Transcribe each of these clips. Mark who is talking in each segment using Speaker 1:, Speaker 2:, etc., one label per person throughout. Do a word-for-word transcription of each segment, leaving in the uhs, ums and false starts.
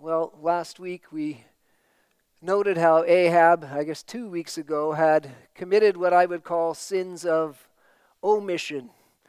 Speaker 1: Well, last week we noted how Ahab, I guess two weeks ago, had committed what I would call sins of omission.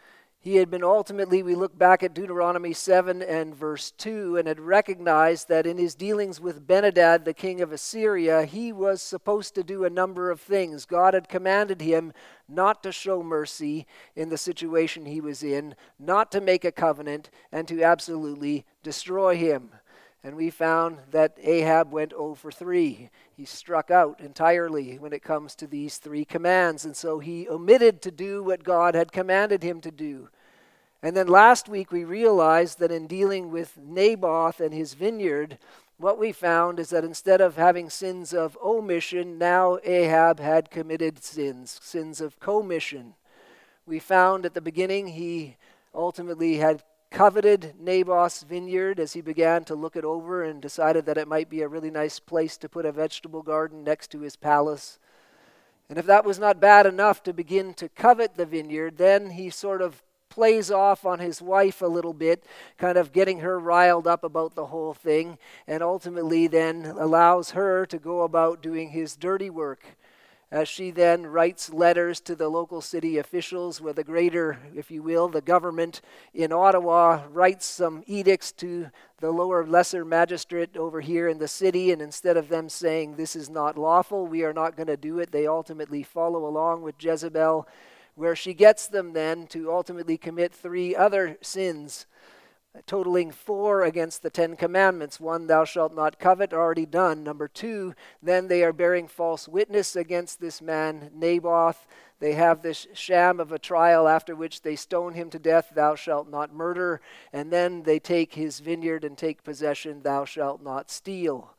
Speaker 1: He had been ultimately, we look back at Deuteronomy seven and verse two, and had recognized that in his dealings with Ben-Hadad, the king of Assyria, he was supposed to do a number of things. God had commanded him not to show mercy in the situation he was in, not to make a covenant, and to absolutely destroy him. And we found that Ahab went oh for three. He struck out entirely when it comes to these three commands. And so he omitted to do what God had commanded him to do. And then last week we realized that in dealing with Naboth and his vineyard, what we found is that instead of having sins of omission, now Ahab had committed sins, sins of commission. We found at the beginning he ultimately had coveted Naboth's vineyard as he began to look it over and decided that it might be a really nice place to put a vegetable garden next to his palace. And if that was not bad enough to begin to covet the vineyard, then he sort of plays off on his wife a little bit, kind of getting her riled up about the whole thing, and ultimately then allows her to go about doing his dirty work. As she then writes letters to the local city officials, where the greater, if you will, the government in Ottawa writes some edicts to the lower, lesser magistrate over here in the city, and instead of them saying, this is not lawful, we are not going to do it, they ultimately follow along with Jezebel, where she gets them then to ultimately commit three other sins, totaling four against the Ten Commandments. One, thou shalt not covet, already done. Number two, then they are bearing false witness against this man, Naboth. They have this sham of a trial after which they stone him to death, thou shalt not murder. And then they take his vineyard and take possession, thou shalt not steal.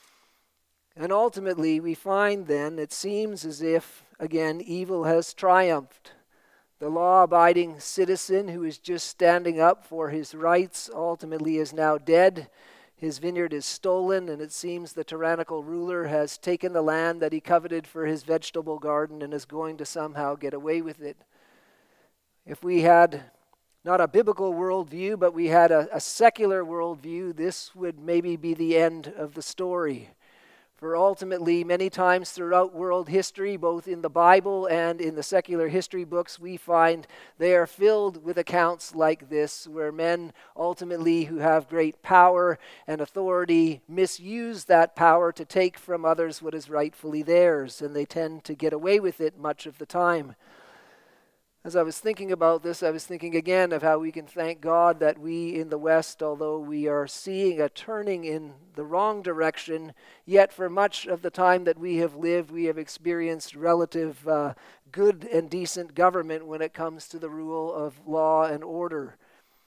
Speaker 1: And ultimately we find then, it seems as if, again, evil has triumphed. The law-abiding citizen who is just standing up for his rights ultimately is now dead. His vineyard is stolen, and it seems the tyrannical ruler has taken the land that he coveted for his vegetable garden and is going to somehow get away with it. If we had not a biblical worldview, but we had a, a secular worldview, this would maybe be the end of the story. For ultimately, many times throughout world history, both in the Bible and in the secular history books, we find they are filled with accounts like this, where men ultimately who have great power and authority misuse that power to take from others what is rightfully theirs, and they tend to get away with it much of the time. As I was thinking about this, I was thinking again of how we can thank God that we in the West, although we are seeing a turning in the wrong direction, yet for much of the time that we have lived, we have experienced relative uh, good and decent government when it comes to the rule of law and order.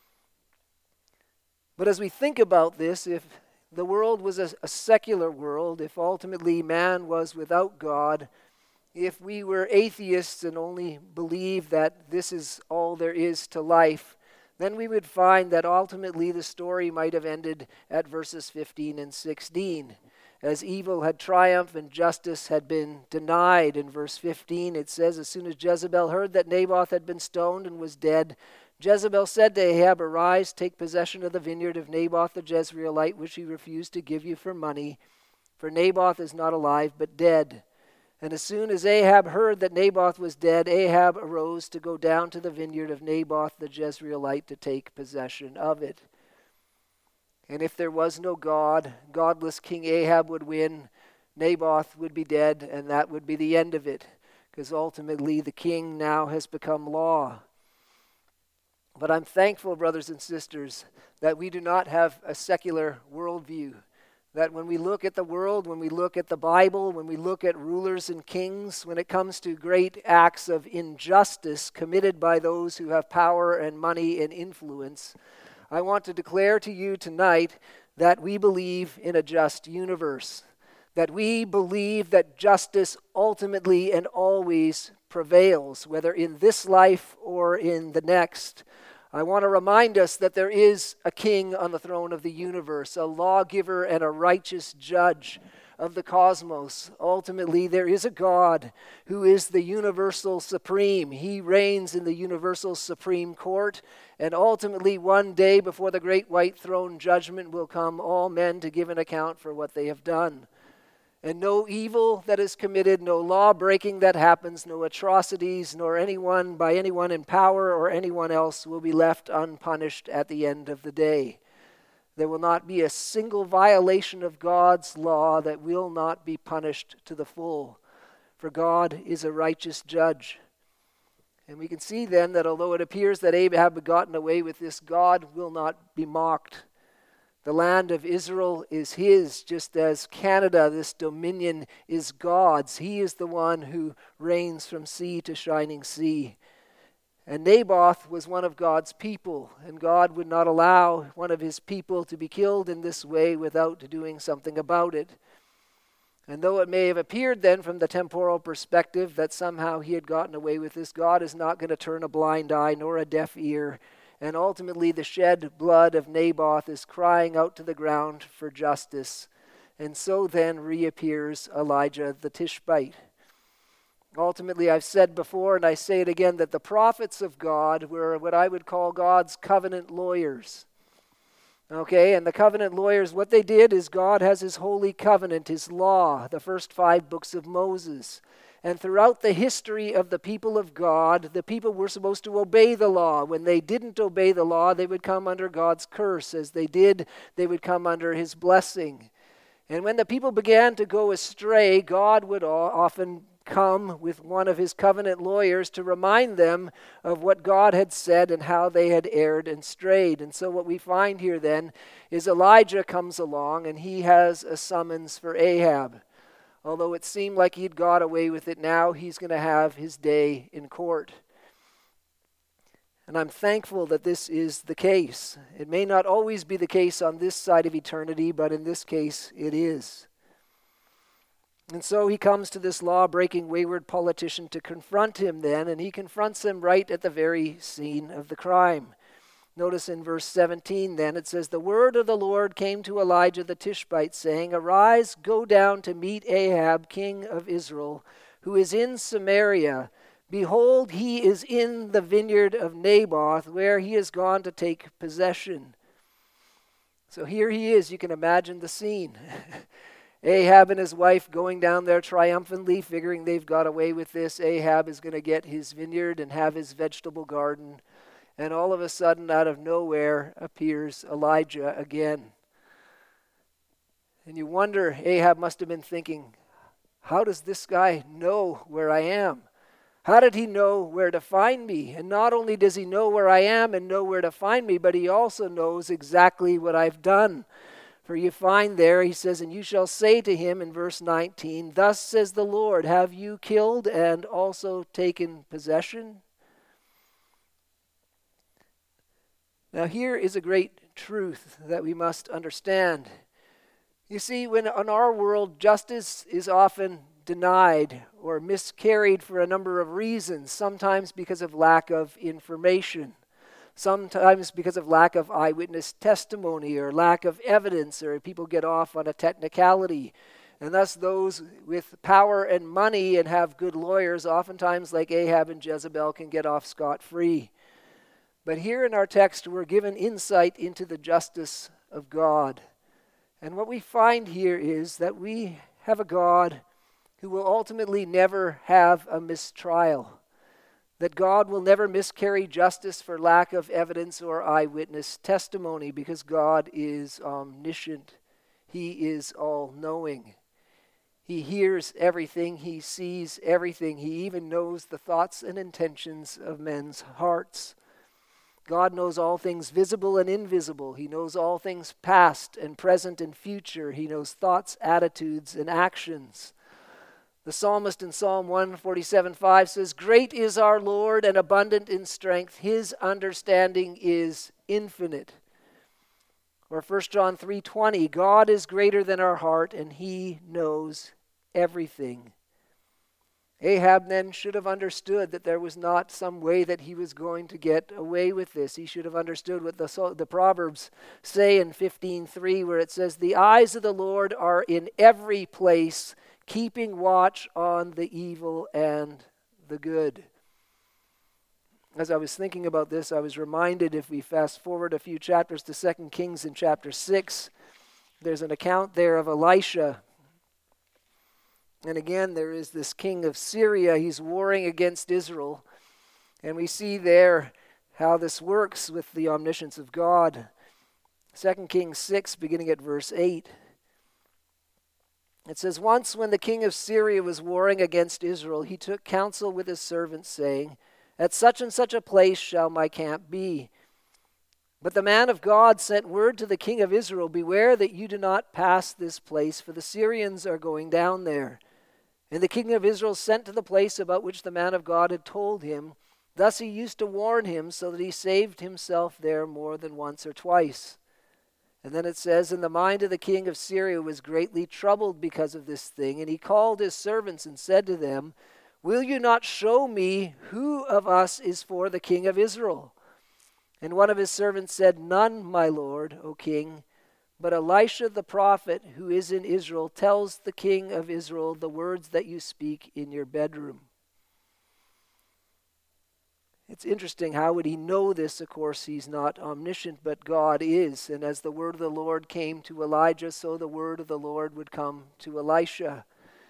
Speaker 1: But as we think about this, if the world was a, a secular world, if ultimately man was without God, if we were atheists and only believed that this is all there is to life, then we would find that ultimately the story might have ended at verses fifteen and sixteen. As evil had triumphed and justice had been denied. In verse fifteen it says, as soon as Jezebel heard that Naboth had been stoned and was dead, Jezebel said to Ahab, arise, take possession of the vineyard of Naboth the Jezreelite, which he refused to give you for money. For Naboth is not alive, but dead. And as soon as Ahab heard that Naboth was dead, Ahab arose to go down to the vineyard of Naboth the Jezreelite to take possession of it. And if there was no God, godless King Ahab would win, Naboth would be dead, and that would be the end of it, because ultimately the king now has become law. But I'm thankful, brothers and sisters, that we do not have a secular worldview. That when we look at the world, when we look at the Bible, when we look at rulers and kings, when it comes to great acts of injustice committed by those who have power and money and influence, I want to declare to you tonight that we believe in a just universe. That we believe that justice ultimately and always prevails, whether in this life or in the next. I want to remind us that there is a king on the throne of the universe, a lawgiver and a righteous judge, of the cosmos. Ultimately, there is a God who is the universal supreme. He reigns in the universal supreme court. And ultimately, one day before the great white throne judgment will come, all men to give an account for what they have done. And no evil that is committed, no law breaking that happens, no atrocities, nor anyone by anyone in power or anyone else will be left unpunished at the end of the day. There will not be a single violation of God's law that will not be punished to the full, for God is a righteous judge. And we can see then that although it appears that Ahab had gotten away with this, God will not be mocked. The land of Israel is his, just as Canada, this dominion, is God's. He is the one who reigns from sea to shining sea. And Naboth was one of God's people, and God would not allow one of his people to be killed in this way without doing something about it. And though it may have appeared then from the temporal perspective that somehow he had gotten away with this, God is not going to turn a blind eye nor a deaf ear. And ultimately, the shed blood of Naboth is crying out to the ground for justice. And so then reappears Elijah the Tishbite. Ultimately, I've said before, and I say it again, that the prophets of God were what I would call God's covenant lawyers. Okay, and the covenant lawyers, what they did is God has his holy covenant, his law, the first five books of Moses. And throughout the history of the people of God, the people were supposed to obey the law. When they didn't obey the law, they would come under God's curse. As they did, they would come under his blessing. And when the people began to go astray, God would often come with one of his covenant lawyers to remind them of what God had said and how they had erred and strayed. And so what we find here then is Elijah comes along and he has a summons for Ahab. Although it seemed like he'd got away with it, now he's going to have his day in court. And I'm thankful that this is the case. It may not always be the case on this side of eternity, but in this case it is. And so he comes to this law-breaking, wayward politician to confront him then, and he confronts him right at the very scene of the crime. Notice in verse seventeen then, it says, "The word of the Lord came to Elijah the Tishbite, saying, Arise, go down to meet Ahab, king of Israel, who is in Samaria. Behold, he is in the vineyard of Naboth, where he has gone to take possession." So here he is. You can imagine the scene. Ahab and his wife going down there triumphantly, figuring they've got away with this. Ahab is going to get his vineyard and have his vegetable garden. And all of a sudden, out of nowhere, appears Elijah again. And you wonder, Ahab must have been thinking, how does this guy know where I am? How did he know where to find me? And not only does he know where I am and know where to find me, but he also knows exactly what I've done. For you find there, he says, "And you shall say to him," in verse nineteen, "Thus says the Lord, have you killed and also taken possession?" Now here is a great truth that we must understand. You see, when in our world justice is often denied or miscarried for a number of reasons, sometimes because of lack of information, sometimes because of lack of eyewitness testimony or lack of evidence, or people get off on a technicality. And thus those with power and money and have good lawyers, oftentimes like Ahab and Jezebel, can get off scot-free. But here in our text, we're given insight into the justice of God. And what we find here is that we have a God who will ultimately never have a mistrial. That God will never miscarry justice for lack of evidence or eyewitness testimony, because God is omniscient. He is all-knowing. He hears everything. He sees everything. He even knows the thoughts and intentions of men's hearts. God knows all things visible and invisible. He knows all things past and present and future. He knows thoughts, attitudes, and actions. The psalmist in Psalm one forty-seven five says, "Great is our Lord and abundant in strength. His understanding is infinite." Or First John three twenty, "God is greater than our heart, and he knows everything." Ahab then should have understood that there was not some way that he was going to get away with this. He should have understood what the, the Proverbs say in fifteen three, where it says, "The eyes of the Lord are in every place, keeping watch on the evil and the good." As I was thinking about this, I was reminded, if we fast forward a few chapters to Second Kings in chapter six, there's an account there of Elisha. And again, there is this king of Syria. He's warring against Israel. And we see there how this works with the omniscience of God. Second Kings six, beginning at verse eight. It says, "Once when the king of Syria was warring against Israel, he took counsel with his servants, saying, 'At such and such a place shall my camp be.' But the man of God sent word to the king of Israel, 'Beware that you do not pass this place, for the Syrians are going down there.' And the king of Israel sent to the place about which the man of God had told him. Thus he used to warn him, so that he saved himself there more than once or twice." And then it says, "And the mind of the king of Syria was greatly troubled because of this thing. And he called his servants and said to them, 'Will you not show me who of us is for the king of Israel?' And one of his servants said, 'None, my lord, O king. But Elisha the prophet, who is in Israel, tells the king of Israel the words that you speak in your bedroom.'" It's interesting, how would he know this? Of course, he's not omniscient, but God is. And as the word of the Lord came to Elijah, so the word of the Lord would come to Elisha.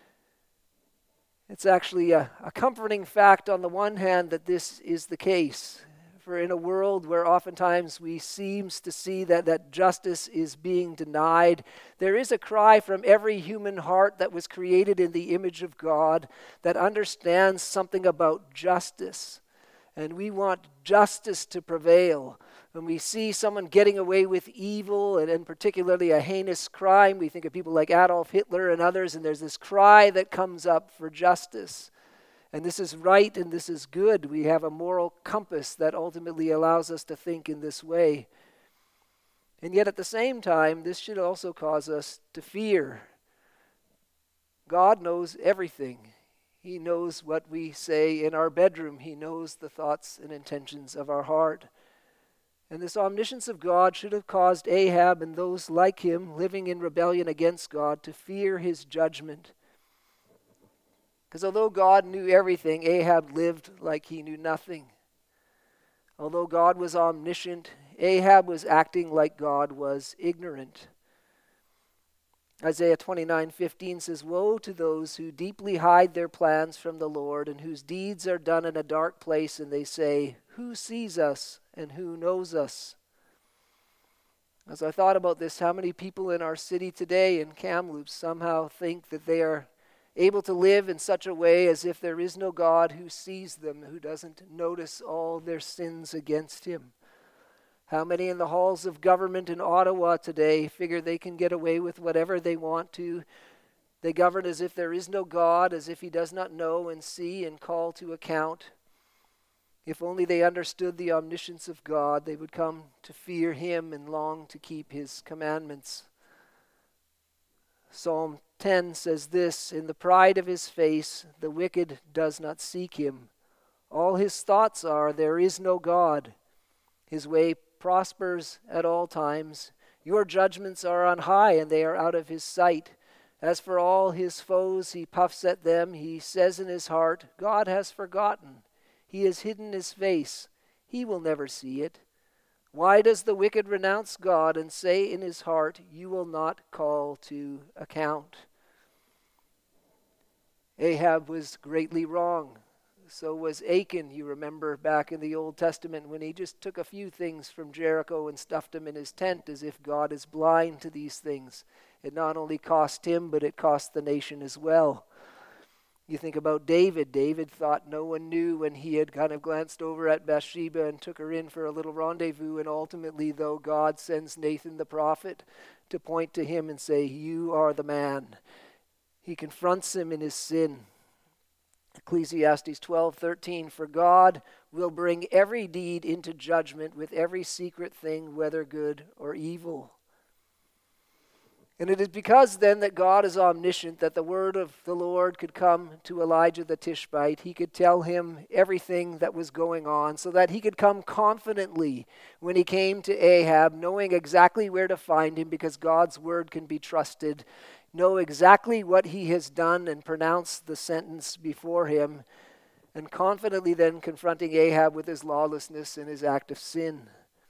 Speaker 1: It's actually a, a comforting fact on the one hand that this is the case. For in a world where oftentimes we seems to see that, that justice is being denied, there is a cry from every human heart that was created in the image of God that understands something about justice. And we want justice to prevail. When we see someone getting away with evil, and, and particularly a heinous crime, we think of people like Adolf Hitler and others, and there's this cry that comes up for justice. And this is right and this is good. We have a moral compass that ultimately allows us to think in this way. And yet at the same time, this should also cause us to fear. God knows everything. He knows what we say in our bedroom. He knows the thoughts and intentions of our heart. And this omniscience of God should have caused Ahab and those like him living in rebellion against God to fear his judgment. Because although God knew everything, Ahab lived like he knew nothing. Although God was omniscient, Ahab was acting like God was ignorant. Isaiah twenty-nine fifteen says, "Woe to those who deeply hide their plans from the Lord, and whose deeds are done in a dark place, and they say, 'Who sees us and who knows us?'" As I thought about this, how many people in our city today in Kamloops somehow think that they are able to live in such a way as if there is no God who sees them, who doesn't notice all their sins against him. How many in the halls of government in Ottawa today figure they can get away with whatever they want to? They govern as if there is no God, as if he does not know and see and call to account. If only they understood the omniscience of God, they would come to fear him and long to keep his commandments. Psalm ten says this, "In the pride of his face, the wicked does not seek him. All his thoughts are, there is no God. His way prospers at all times. Your judgments are on high, and they are out of his sight. As for all his foes, he puffs at them. He says in his heart, God has forgotten. He has hidden his face. He will never see it. Why does the wicked renounce God and say in his heart, you will not call to account?" Ahab was greatly wrong. So was Achan, you remember back in the Old Testament, when he just took a few things from Jericho and stuffed them in his tent as if God is blind to these things. It not only cost him, but it cost the nation as well. You think about David. David thought no one knew when he had kind of glanced over at Bathsheba and took her in for a little rendezvous. And ultimately, though, God sends Nathan the prophet to point to him and say, you are the man. He confronts him in his sin. Ecclesiastes twelve thirteen, "For God will bring every deed into judgment with every secret thing, whether good or evil." And it is because then that God is omniscient that the word of the Lord could come to Elijah the Tishbite. He could tell him everything that was going on so that he could come confidently when he came to Ahab, knowing exactly where to find him because God's word can be trusted, know exactly what he has done and pronounce the sentence before him, and confidently then confronting Ahab with his lawlessness and his act of sin.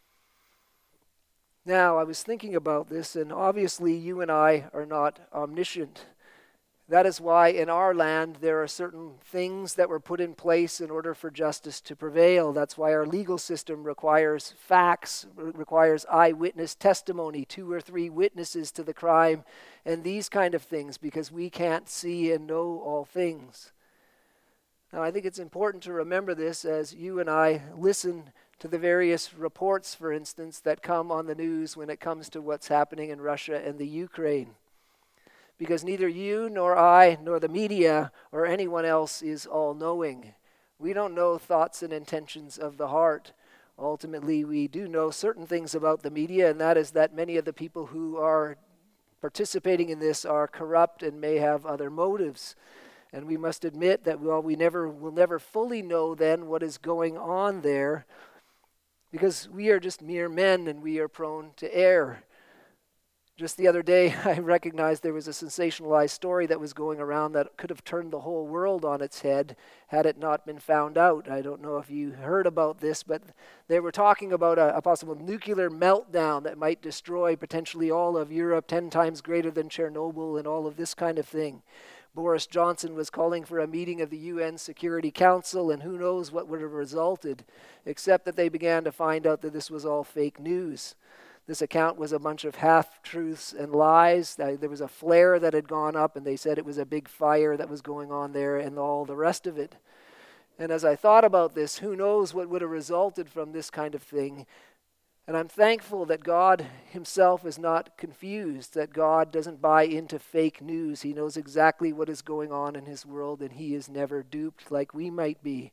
Speaker 1: Now, I was thinking about this, and obviously you and I are not omniscient. That is why in our land there are certain things that were put in place in order for justice to prevail. That's why our legal system requires facts, requires eyewitness testimony, two or three witnesses to the crime, and these kind of things, because we can't see and know all things. Now, I think it's important to remember this as you and I listen to the various reports, for instance, that come on the news when it comes to what's happening in Russia and the Ukraine. Because neither you nor I nor the media or anyone else is all-knowing. We don't know thoughts and intentions of the heart. Ultimately, we do know certain things about the media, and that is that many of the people who are participating in this are corrupt and may have other motives. And we must admit that while we never will never fully know then what is going on there, because we are just mere men and we are prone to err. Just the other day, I recognized there was a sensationalized story that was going around that could have turned the whole world on its head had it not been found out. I don't know if you heard about this, but they were talking about a, a possible nuclear meltdown that might destroy potentially all of Europe, ten times greater than Chernobyl and all of this kind of thing. Boris Johnson was calling for a meeting of the U N Security Council, and who knows what would have resulted, except that they began to find out that this was all fake news. This account was a bunch of half-truths and lies. There was a flare that had gone up, and they said it was a big fire that was going on there and all the rest of it. And as I thought about this, who knows what would have resulted from this kind of thing. And I'm thankful that God himself is not confused, that God doesn't buy into fake news. He knows exactly what is going on in his world, and he is never duped like we might be.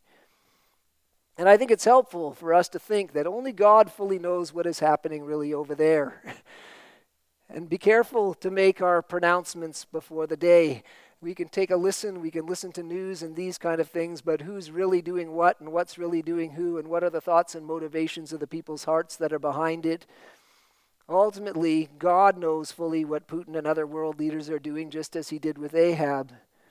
Speaker 1: And I think it's helpful for us to think that only God fully knows what is happening really over there. And be careful to make our pronouncements before the day. We can take a listen, we can listen to news and these kind of things, but who's really doing what and what's really doing who and what are the thoughts and motivations of the people's hearts that are behind it? Ultimately, God knows fully what Putin and other world leaders are doing, just as he did with Ahab.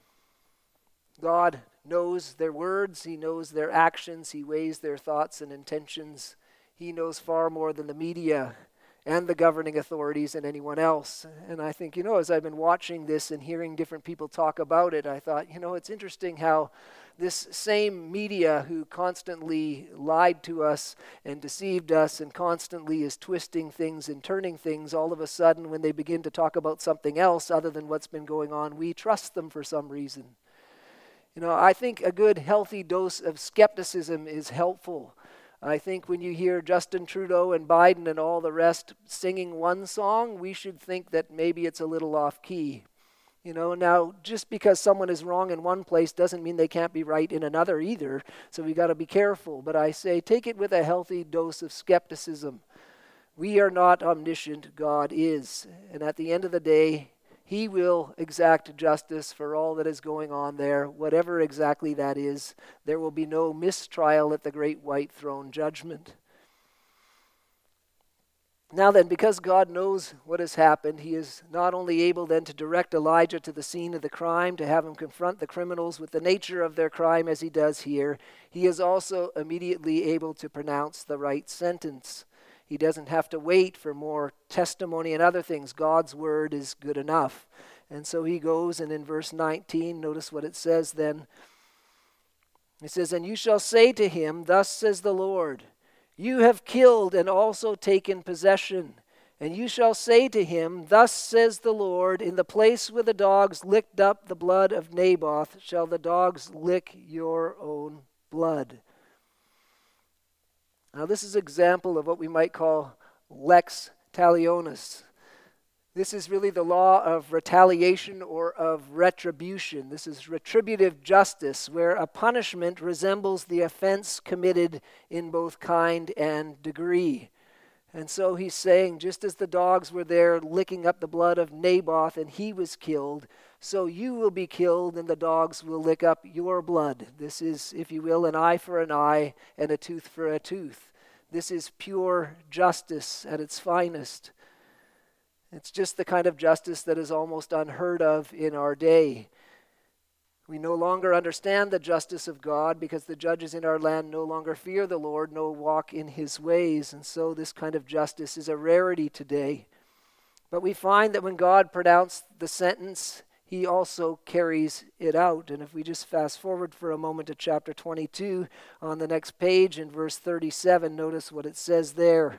Speaker 1: God knows their words, he knows their actions, he weighs their thoughts and intentions. He knows far more than the media and the governing authorities and anyone else. And I think, you know, as I've been watching this and hearing different people talk about it, I thought, you know, it's interesting how this same media who constantly lied to us and deceived us and constantly is twisting things and turning things, all of a sudden when they begin to talk about something else other than what's been going on, we trust them for some reason. You know, I think a good healthy dose of skepticism is helpful. I think when you hear Justin Trudeau and Biden and all the rest singing one song, we should think that maybe it's a little off key. You know, now just because someone is wrong in one place doesn't mean they can't be right in another either. So we got to be careful. But I say take it with a healthy dose of skepticism. We are not omniscient, God is. And at the end of the day, he will exact justice for all that is going on there, whatever exactly that is. There will be no mistrial at the great white throne judgment. Now then, because God knows what has happened, he is not only able then to direct Elijah to the scene of the crime, to have him confront the criminals with the nature of their crime as he does here, he is also immediately able to pronounce the right sentence. He doesn't have to wait for more testimony and other things. God's word is good enough. And so he goes, and in verse nineteen, notice what it says then. It says, "And you shall say to him, Thus says the Lord, you have killed and also taken possession. And you shall say to him, Thus says the Lord, in the place where the dogs licked up the blood of Naboth, shall the dogs lick your own blood." Now this is an example of what we might call lex talionis. This is really the law of retaliation or of retribution. This is retributive justice, where a punishment resembles the offense committed in both kind and degree. And so he's saying, just as the dogs were there licking up the blood of Naboth and he was killed, so you will be killed and the dogs will lick up your blood. This is, if you will, an eye for an eye and a tooth for a tooth. This is pure justice at its finest. It's just the kind of justice that is almost unheard of in our day. We no longer understand the justice of God because the judges in our land no longer fear the Lord, no walk in his ways. And so this kind of justice is a rarity today. But we find that when God pronounced the sentence, he also carries it out. And if we just fast forward for a moment to chapter twenty-two, on the next page in verse thirty-seven, notice what it says there.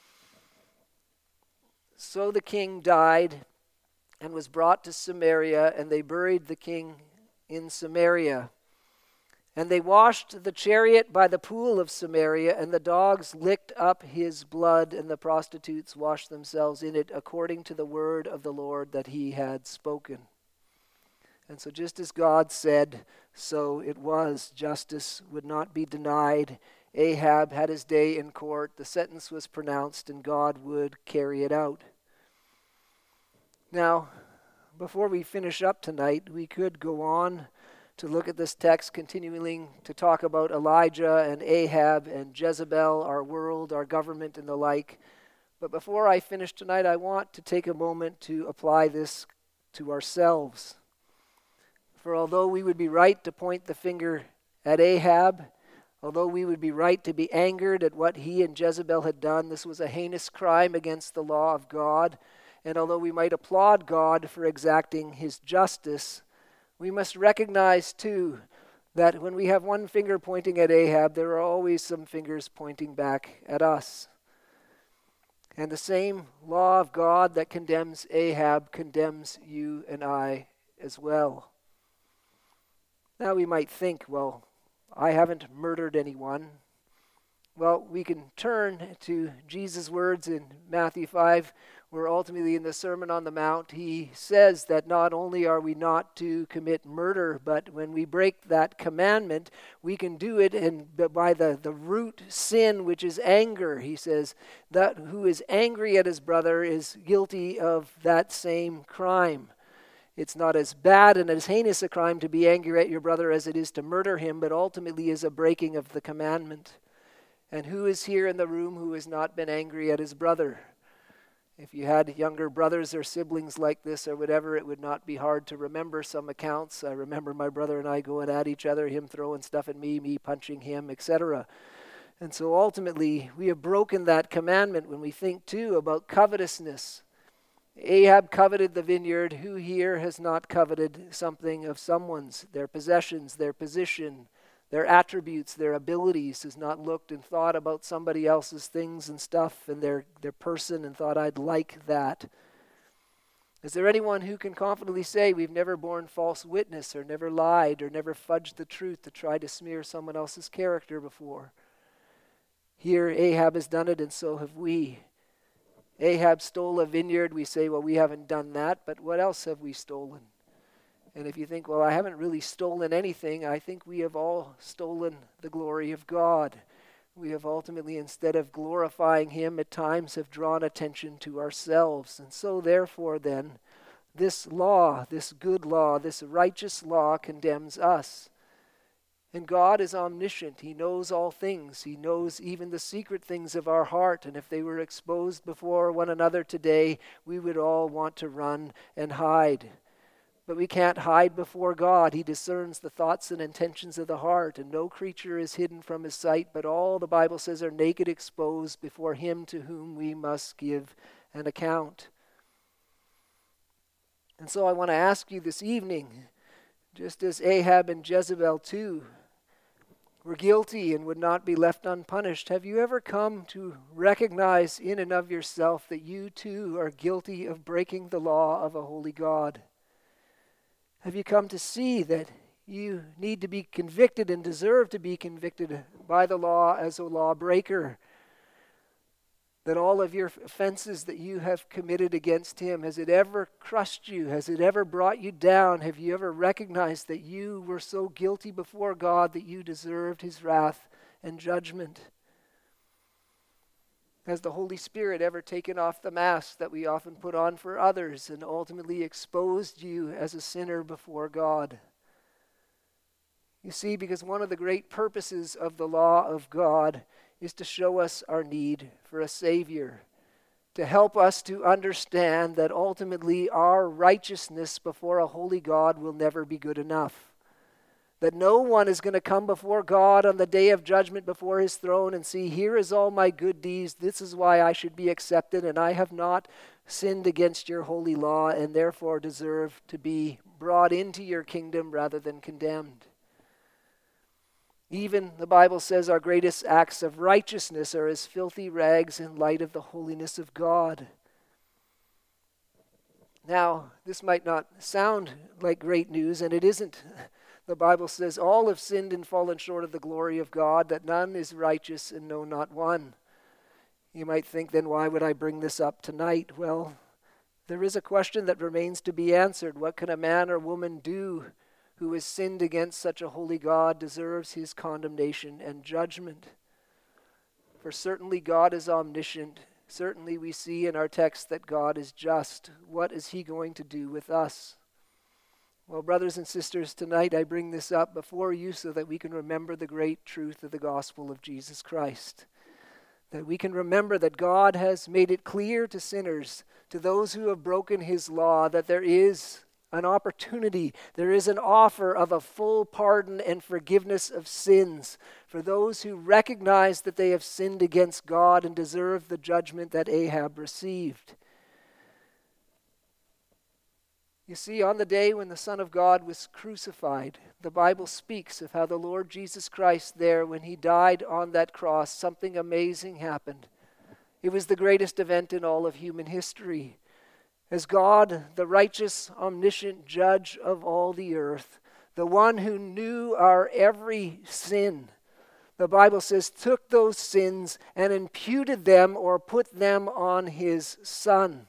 Speaker 1: So the king died and was brought to Samaria, and they buried the king in Samaria. And they washed the chariot by the pool of Samaria, and the dogs licked up his blood, and the prostitutes washed themselves in it, according to the word of the Lord that he had spoken. And so just as God said, so it was. Justice would not be denied. Ahab had his day in court. The sentence was pronounced, and God would carry it out. Now, before we finish up tonight, we could go on to look at this text, continuing to talk about Elijah and Ahab and Jezebel, our world, our government, and the like. But before I finish tonight, I want to take a moment to apply this to ourselves. For although we would be right to point the finger at Ahab, although we would be right to be angered at what he and Jezebel had done, this was a heinous crime against the law of God. And although we might applaud God for exacting his justice, we must recognize too that when we have one finger pointing at Ahab, there are always some fingers pointing back at us. And the same law of God that condemns Ahab condemns you and I as well. Now we might think, well, I haven't murdered anyone. Well, we can turn to Jesus' words in Matthew five, where ultimately in the Sermon on the Mount, he says that not only are we not to commit murder, but when we break that commandment, we can do it and by the, the root sin, which is anger. He says that who is angry at his brother is guilty of that same crime. It's not as bad and as heinous a crime to be angry at your brother as it is to murder him, but ultimately is a breaking of the commandment. And who is here in the room who has not been angry at his brother? If you had younger brothers or siblings like this or whatever, it would not be hard to remember some accounts. I remember my brother and I going at each other, him throwing stuff at me, me punching him, et cetera. And so ultimately, we have broken that commandment when we think too about covetousness. Ahab coveted the vineyard. Who here has not coveted something of someone's, their possessions, their position, their attributes, their abilities, has not looked and thought about somebody else's things and stuff and their, their person and thought, I'd like that. Is there anyone who can confidently say we've never borne false witness or never lied or never fudged the truth to try to smear someone else's character before? Here Ahab has done it, and so have we. Ahab stole a vineyard. We say, well, we haven't done that, but what else have we stolen? And if you think, well, I haven't really stolen anything, I think we have all stolen the glory of God. We have ultimately, instead of glorifying him, at times have drawn attention to ourselves. And so therefore then, this law, this good law, this righteous law condemns us. And God is omniscient. He knows all things. He knows even the secret things of our heart. And if they were exposed before one another today, we would all want to run and hide. But we can't hide before God. He discerns the thoughts and intentions of the heart, and no creature is hidden from his sight, but all, the Bible says, are naked, exposed before him to whom we must give an account. And so I want to ask you this evening, just as Ahab and Jezebel too were guilty and would not be left unpunished, have you ever come to recognize in and of yourself that you too are guilty of breaking the law of a holy God? Have you come to see that you need to be convicted and deserve to be convicted by the law as a lawbreaker? That all of your offenses that you have committed against him, has it ever crushed you? Has it ever brought you down? Have you ever recognized that you were so guilty before God that you deserved his wrath and judgment? Has the Holy Spirit ever taken off the mask that we often put on for others and ultimately exposed you as a sinner before God? You see, because one of the great purposes of the law of God is to show us our need for a Savior, to help us to understand that ultimately our righteousness before a holy God will never be good enough. That no one is going to come before God on the day of judgment before his throne and see, here is all my good deeds, this is why I should be accepted, and I have not sinned against your holy law and therefore deserve to be brought into your kingdom rather than condemned. Even the Bible says our greatest acts of righteousness are as filthy rags in light of the holiness of God. Now, this might not sound like great news, and it isn't. The Bible says all have sinned and fallen short of the glory of God, that none is righteous and no, not one. You might think, then why would I bring this up tonight? Well, there is a question that remains to be answered. What can a man or woman do who has sinned against such a holy God, deserves his condemnation and judgment? For certainly God is omniscient. Certainly we see in our text that God is just. What is he going to do with us? Well, brothers and sisters, tonight I bring this up before you so that we can remember the great truth of the gospel of Jesus Christ. That we can remember that God has made it clear to sinners, to those who have broken his law, that there is an opportunity, there is an offer of a full pardon and forgiveness of sins for those who recognize that they have sinned against God and deserve the judgment that Ahab received. You see, on the day when the Son of God was crucified, the Bible speaks of how the Lord Jesus Christ there, when he died on that cross, something amazing happened. It was the greatest event in all of human history. As God, the righteous, omniscient judge of all the earth, the one who knew our every sin, the Bible says, took those sins and imputed them or put them on his Son.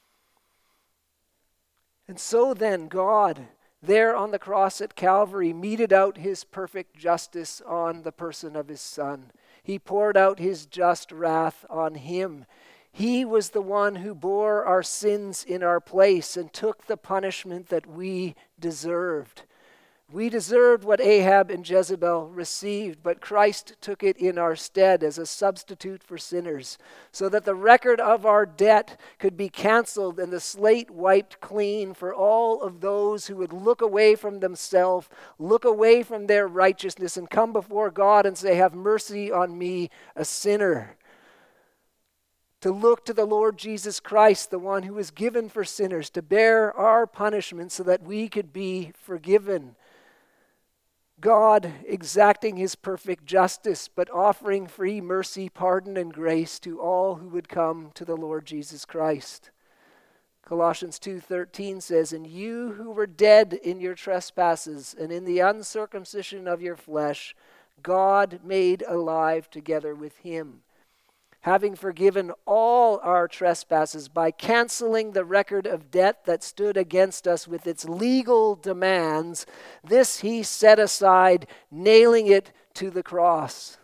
Speaker 1: And so then God, there on the cross at Calvary, meted out his perfect justice on the person of his Son. He poured out his just wrath on him. He was the one who bore our sins in our place and took the punishment that we deserved. We deserved what Ahab and Jezebel received, but Christ took it in our stead as a substitute for sinners, so that the record of our debt could be canceled and the slate wiped clean for all of those who would look away from themselves, look away from their righteousness, and come before God and say, "Have mercy on me, a sinner." To look to the Lord Jesus Christ, the one who was given for sinners, to bear our punishment so that we could be forgiven. God exacting his perfect justice, but offering free mercy, pardon, and grace to all who would come to the Lord Jesus Christ. Colossians two thirteen says, "And you who were dead in your trespasses and in the uncircumcision of your flesh, God made alive together with him, having forgiven all our trespasses by canceling the record of debt that stood against us with its legal demands. This he set aside, nailing it to the cross."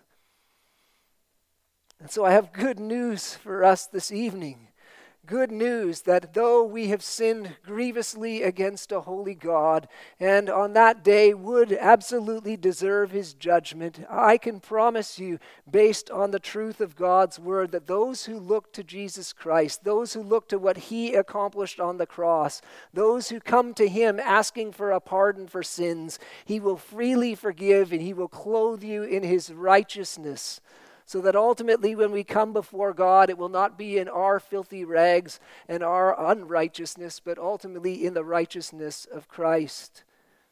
Speaker 1: And so I have good news for us this evening. Good news that though we have sinned grievously against a holy God, and on that day would absolutely deserve his judgment, I can promise you, based on the truth of God's word, that those who look to Jesus Christ, those who look to what he accomplished on the cross, those who come to him asking for a pardon for sins, he will freely forgive and he will clothe you in his righteousness. So that ultimately when we come before God, it will not be in our filthy rags and our unrighteousness, but ultimately in the righteousness of Christ.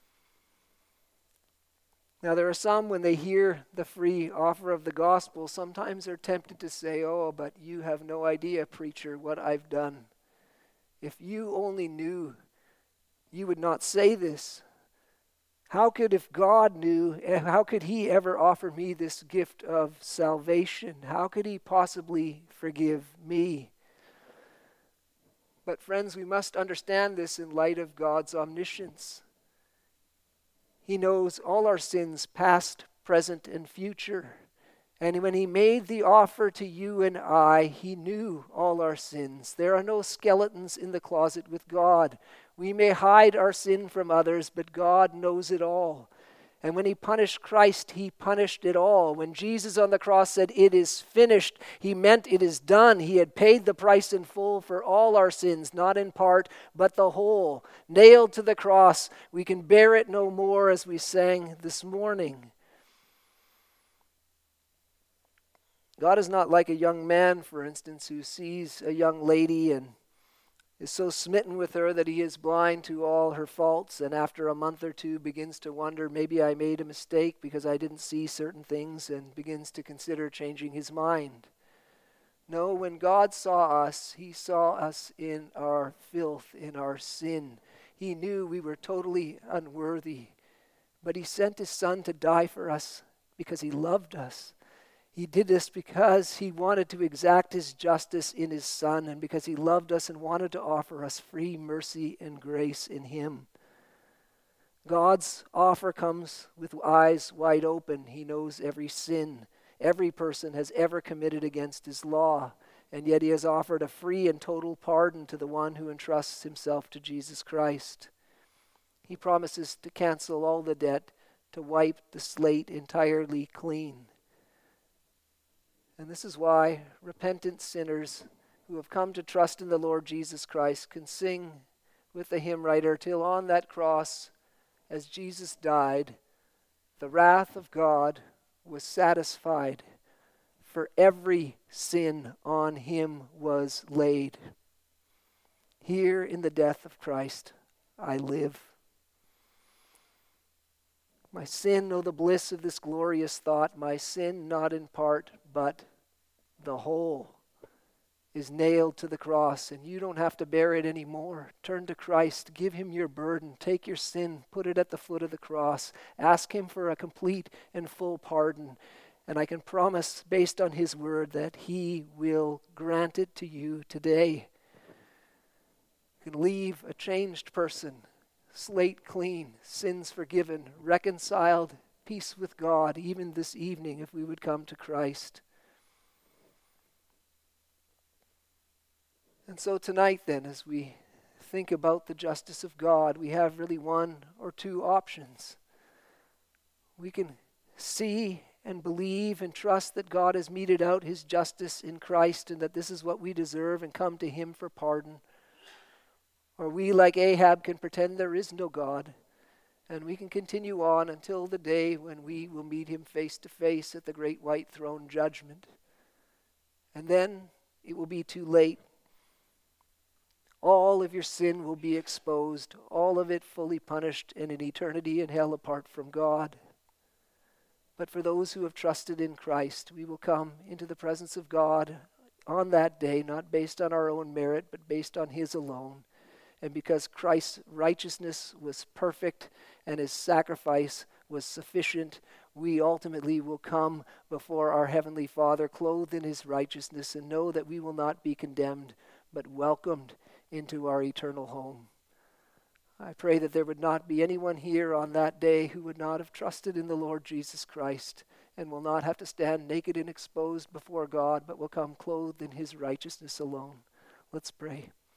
Speaker 1: Now there are some, when they hear the free offer of the gospel, sometimes they're tempted to say, "Oh, but you have no idea, preacher, what I've done. If you only knew, you would not say this. How could, if God knew, how could he ever offer me this gift of salvation? How could he possibly forgive me?" But friends, we must understand this in light of God's omniscience. He knows all our sins, past, present, and future. And when he made the offer to you and I, he knew all our sins. There are no skeletons in the closet with God. We may hide our sin from others, but God knows it all. And when he punished Christ, he punished it all. When Jesus on the cross said, "It is finished," he meant it is done. He had paid the price in full for all our sins, not in part, but the whole. Nailed to the cross, we can bear it no more, as we sang this morning. God is not like a young man, for instance, who sees a young lady and is so smitten with her that he is blind to all her faults, and after a month or two begins to wonder, maybe I made a mistake because I didn't see certain things, and begins to consider changing his mind. No, when God saw us, he saw us in our filth, in our sin. He knew we were totally unworthy, but he sent his Son to die for us because he loved us. He did this because he wanted to exact his justice in his Son, and because he loved us and wanted to offer us free mercy and grace in him. God's offer comes with eyes wide open. He knows every sin every person has ever committed against his law, and yet he has offered a free and total pardon to the one who entrusts himself to Jesus Christ. He promises to cancel all the debt, to wipe the slate entirely clean. And this is why repentant sinners who have come to trust in the Lord Jesus Christ can sing with the hymn writer, "Till on that cross, as Jesus died, the wrath of God was satisfied, for every sin on him was laid. Here in the death of Christ I live." My sin, oh the bliss of this glorious thought, my sin not in part, but the whole is nailed to the cross, and you don't have to bear it anymore. Turn to Christ, give him your burden, take your sin, put it at the foot of the cross, ask him for a complete and full pardon, and I can promise, based on his word, that he will grant it to you today. You can leave a changed person, slate clean, sins forgiven, reconciled, peace with God, even this evening, if we would come to Christ. And so tonight then, as we think about the justice of God, we have really one or two options. We can see and believe and trust that God has meted out his justice in Christ, and that this is what we deserve, and come to him for pardon. Or we, like Ahab, can pretend there is no God, and we can continue on until the day when we will meet him face to face at the great white throne judgment. And then it will be too late. All of your sin will be exposed, all of it fully punished, and in eternity in hell apart from God. But for those who have trusted in Christ, we will come into the presence of God on that day, not based on our own merit, but based on his alone. And because Christ's righteousness was perfect and his sacrifice was sufficient, we ultimately will come before our Heavenly Father clothed in his righteousness, and know that we will not be condemned, but welcomed into our eternal home. I pray that there would not be anyone here on that day who would not have trusted in the Lord Jesus Christ, and will not have to stand naked and exposed before God, but will come clothed in his righteousness alone. Let's pray.